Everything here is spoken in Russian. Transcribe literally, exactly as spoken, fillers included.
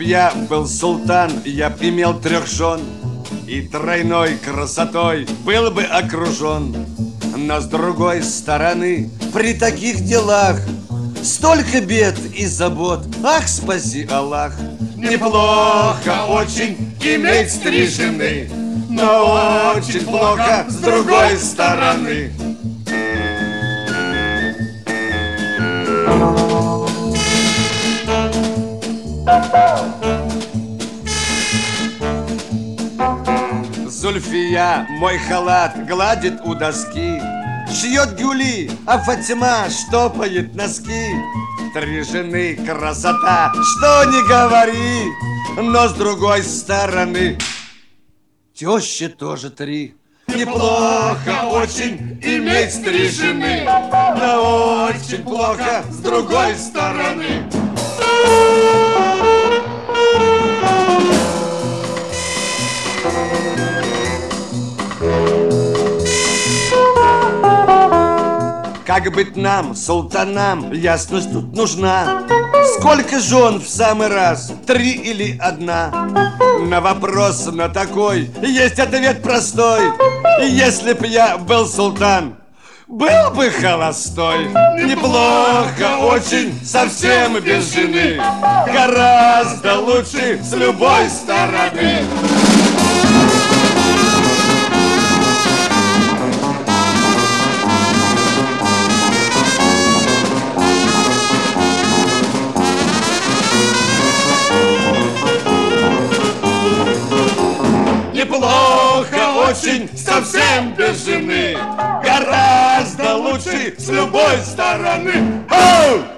б я был султан, я б имел трех жен и тройной красотой был бы окружен. Но с другой стороны, при таких делах столько бед и забот, ах, спаси Аллах. Неплохо очень иметь три жены, но очень плохо с другой стороны. Зульфия мой халат гладит у доски, шьет гюли, а Фатима штопает носки. Три жены красота, что не говори, но с другой стороны тещи тоже три. Неплохо очень иметь три жены, но очень плохо с другой стороны. Как быть нам, султанам, ясность тут нужна. Сколько жен в самый раз, три или одна? На вопрос на такой есть ответ простой. Если б я был султан, был бы холостой. Неплохо очень, совсем без жены, гораздо лучше с любой стороны. Неплохо очень, совсем без жены, гораздо лучше с любой стороны. Оу!